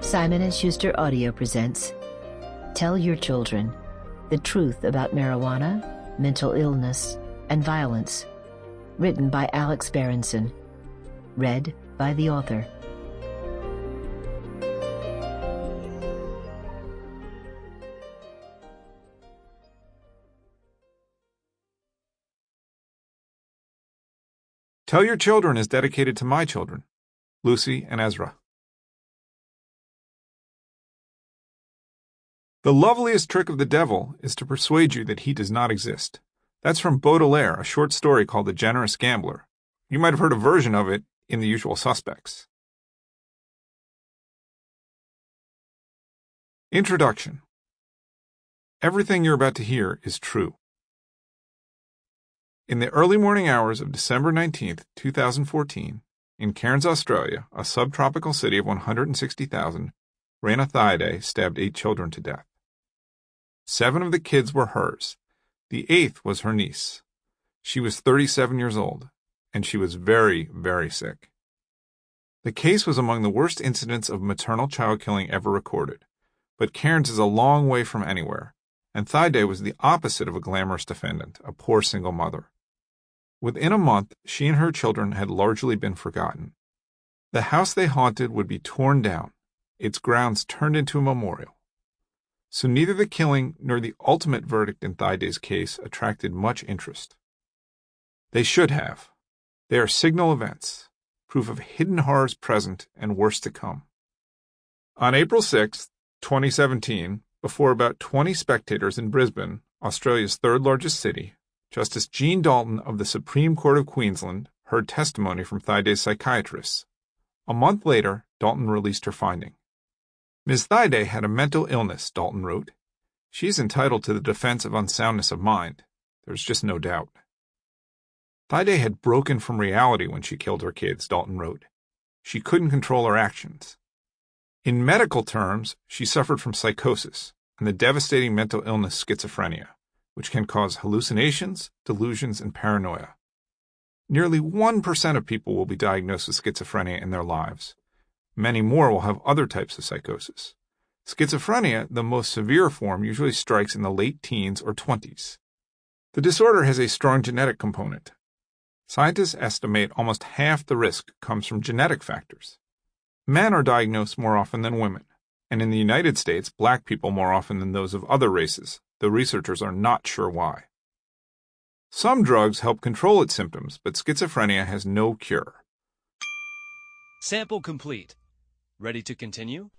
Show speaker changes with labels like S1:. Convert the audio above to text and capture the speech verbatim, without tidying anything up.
S1: Simon and Schuster Audio presents Tell Your Children the Truth About Marijuana, Mental Illness, and Violence. Written by Alex Berenson. Read by the author.
S2: Tell Your Children is dedicated to my children, Lucy and Ezra. The loveliest trick of the devil is to persuade you that he does not exist. That's from Baudelaire, a short story called The Generous Gambler. You might have heard a version of it in The Usual Suspects. Introduction. Everything you're about to hear is true. In the early morning hours of December nineteenth, two thousand fourteen, in Cairns, Australia, a subtropical city of one hundred sixty thousand, Raina Thaiday stabbed eight children to death. Seven of the kids were hers. The eighth was her niece. She was thirty-seven years old, and she was very, very sick. The case was among the worst incidents of maternal child killing ever recorded, but Cairns is a long way from anywhere, and Thaiday was the opposite of a glamorous defendant, a poor single mother. Within a month, she and her children had largely been forgotten. The house they haunted would be torn down, its grounds turned into a memorial. So neither the killing nor the ultimate verdict in Thaiday's case attracted much interest. They should have. They are signal events, proof of hidden horrors present and worse to come. On April sixth, twenty seventeen, before about twenty spectators in Brisbane, Australia's third-largest city, Justice Jean Dalton of the Supreme Court of Queensland heard testimony from Thaiday's psychiatrists. A month later, Dalton released her finding. Miz Thaiday had a mental illness, Dalton wrote. She is entitled to the defense of unsoundness of mind. There's just no doubt. Thaiday had broken from reality when she killed her kids, Dalton wrote. She couldn't control her actions. In medical terms, she suffered from psychosis and the devastating mental illness schizophrenia, which can cause hallucinations, delusions, and paranoia. Nearly one percent of people will be diagnosed with schizophrenia in their lives. Many more will have other types of psychosis. Schizophrenia, the most severe form, usually strikes in the late teens or twenties. The disorder has a strong genetic component. Scientists estimate almost half the risk comes from genetic factors. Men are diagnosed more often than women, and in the United States, black people more often than those of other races, though researchers are not sure why. Some drugs help control its symptoms, but schizophrenia has no cure.
S3: Sample complete. Ready to continue?